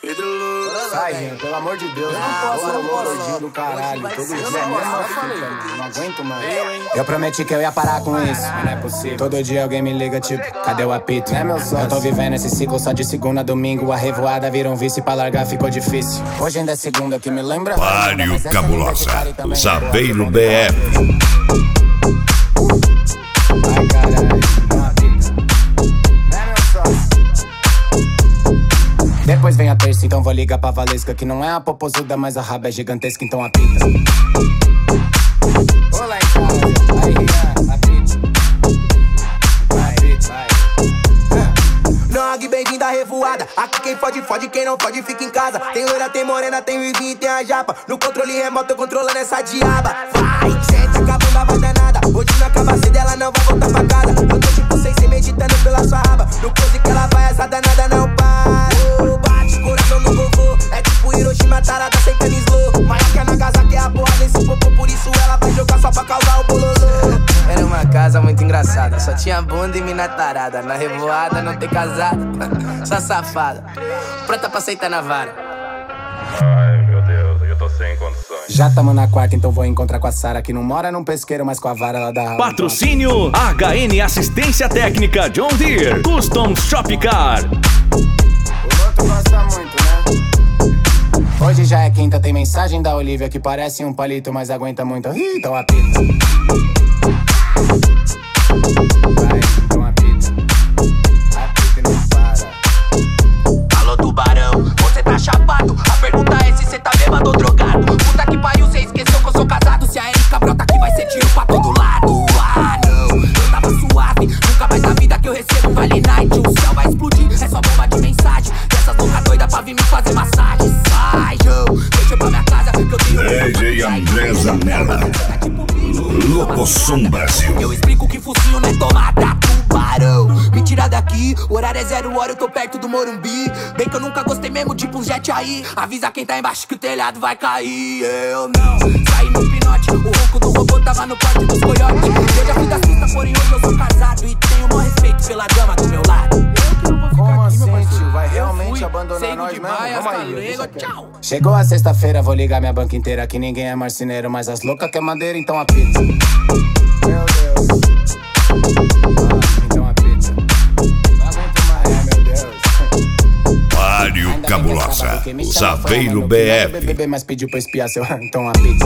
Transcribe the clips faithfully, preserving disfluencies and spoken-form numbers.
Sai, gente, pelo amor de Deus. Não posso, não posso. Gordinho do caralho, todo dia Eu mesmo. não assim, falei. cara, Não aguento mais. Eu prometi que eu ia parar com isso, mas não é possível. Todo dia alguém me liga, tipo, cadê o apito? É meu sonho. Eu tô vivendo esse ciclo só de segunda a domingo. A revoada vira um vício, pra largar ficou difícil. Hoje ainda é segunda, que me lembra. Mário Cabulosa, Saveiro B F. Ai, caralho, uma pita. Não é meu sócio. Depois vem a terça, então vou ligar pra Valesca, que não é a popozuda, mas a raba é gigantesca, então apita. Olá em casa, aí Rian, apita. Vai, vai. Nog, bem-vindo à revoada. Aqui quem pode, fode, quem não pode, fica em casa. Tem loira, tem morena, tem Vivinho e tem a japa. No controle remoto eu controlando essa diaba. Vai, gente, acabando vai danada. Hoje não acaba cedo, ela não vai voltar pra casa. Eu tô tipo sem ser meditando pela sua raba. No close que ela vai, essa danada não para. Bate o coração no vovô. É tipo Hiroshima, tarada, sem canis slow. Maior que a Nagasaki é a porra desse popô. Por isso ela vai jogar só pra causar o bololô. Era uma casa muito engraçada. Só tinha bunda e mina tarada. Na revoada não tem casada, só safada. Pronta pra aceitar na vara. Ai, meu Deus, eu tô sem condições. Já tamo na quarta, então vou encontrar com a Sara, que não mora num pesqueiro, mas com a vara ela dá. Patrocínio H N Assistência Técnica John Deere Custom Shop Car. O outro gosta muito, né? Hoje já é quinta, tem mensagem da Olivia que parece um palito, mas aguenta muito. Ih, então apita. Vai, então apita. Apita e não para. Alô, tubarão, você tá chapado? A pergunta é se cê tá bêbado ou drogado. Puta que pariu, cê esqueceu que eu sou casado. Se a Erika brota aqui vai ser tiro pra todo lado. Ah, não, eu tava suave. Nunca mais na vida que eu recebo vale night. O céu vai explodir, é só bomba de mensagem. E essas loucas doidas pra vir me fazer massagem. Sai, Joe, deixa eu pra minha casa que eu tenho. D J André Zanella, Locosom Brasil. Eu explico que focinho não é tomada, tubarão. Me tira daqui, o horário é zero hora, eu tô perto do Morumbi. Bem que eu nunca gostei mesmo de um jet aí. Avisa quem tá embaixo que o telhado vai cair. Eu não saí no pinote, o ronco do robô tava no porte dos coiotes. Eu já fui da susta, porém hoje eu sou casado. E tenho o maior respeito pela dama do meu lado. Como assim, tio? Vai realmente abandonar nós mesmo? Vamos aí. Tchau. Chegou a sexta-feira, vou ligar minha banca inteira, que ninguém é marceneiro, mas as loucas quer madeira, então apita. Meu Deus. Ah, então apita. Não aguento mais, é, meu Deus. Mário Cabulosa, Saveiro B F. Bebê, mas pediu pra espiar seu, então apita.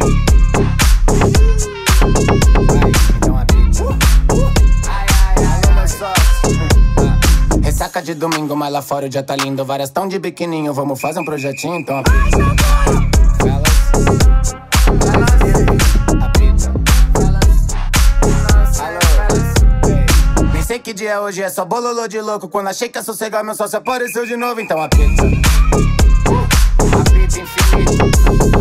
Então apita. Ai, ai, ai, meu sócio. Ressaca de domingo, mas lá fora o dia tá lindo. Várias tão de biquininho, vamos fazer um projetinho, então apita. Fellas. Apita. Alô. Pensei que dia hoje é só bololô de louco. Quando achei que ia sossegar, meu sócio apareceu de novo, então apita. Apita infinito.